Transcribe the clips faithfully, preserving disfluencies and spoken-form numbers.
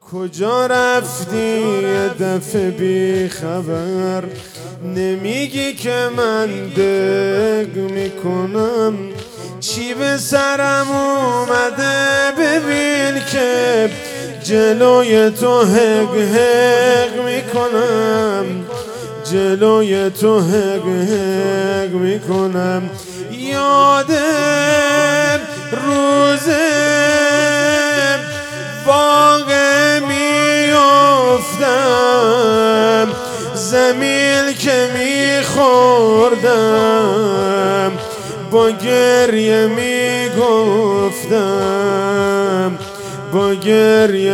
کجا رفتی یه دفعه بی خبر؟ نمیگی که من دق میکنم. چی به سرم اومده ببین که جلوی تو حق حق میکنم، جلوی تو حق حق میکنم. یادم روزه واقع میافتم، زمین که میخوردم با گریه میگفتم، با گریه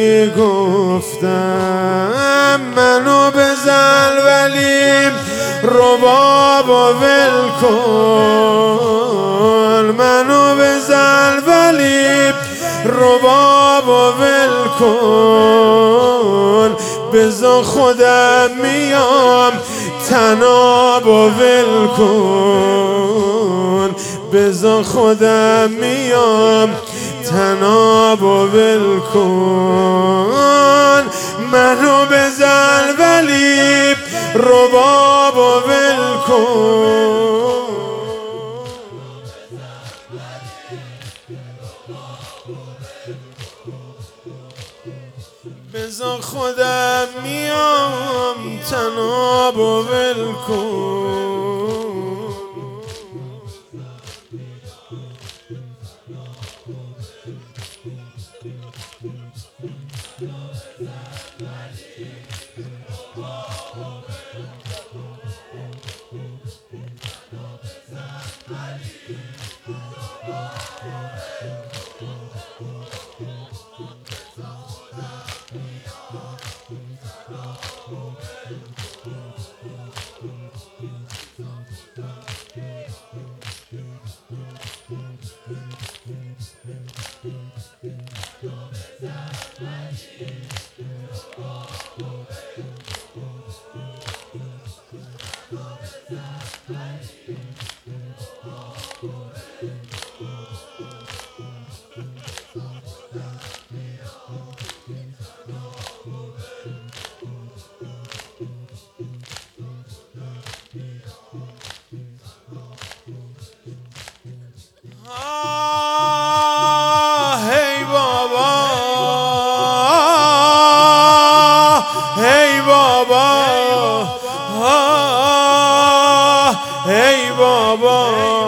میگفتم منو بزن ولی ربابو ول کن، منو بزن ولی ربابو ول کن. بذار خودم میام تنابو ول کن، بذار خودم میام تنابو ول کن. منو بزن ولی ربابو ول کن. بذار خودم میام تنابو ول کن. هی بابا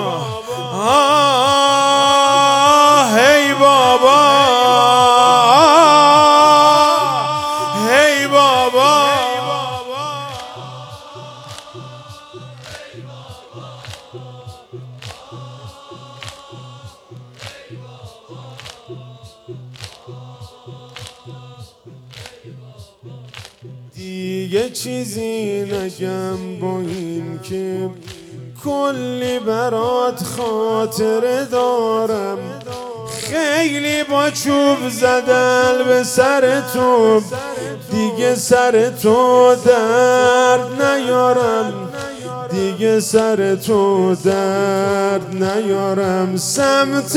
آه هی بابا هی بابا دیگه چیزی نگم با این که کلی برات خاطره دارم. خیلی با چوب زدن به سر تو، دیگه سر تو درد نیارم، دیگه سر تو درد نیارم. سمت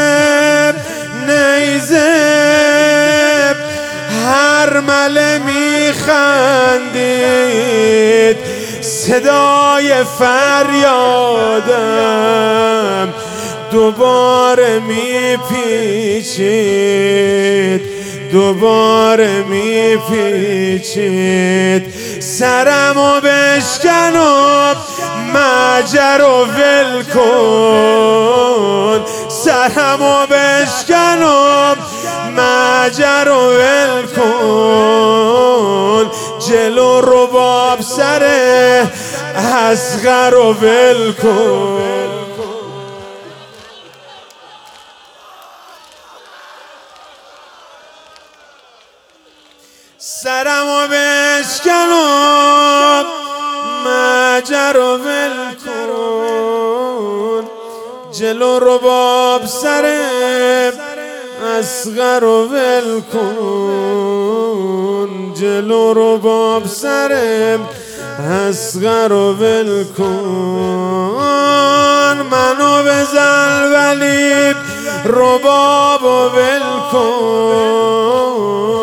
نیزه هر مله میخندید، صدای فریادم دوباره میپیچید، دوباره میپیچید. سرمو بشکن و مجرو ول کن، سرمو بشکن و مجرو ول کن. جلو رباب سر اصغر رو ول کن. سرمو بشکن و مجر رو ول کن. جلو رباب سر اصغر رو ول کن، جلو رباب سر اصغر رو ول کن. منو بزن ولی ربابو ول کن.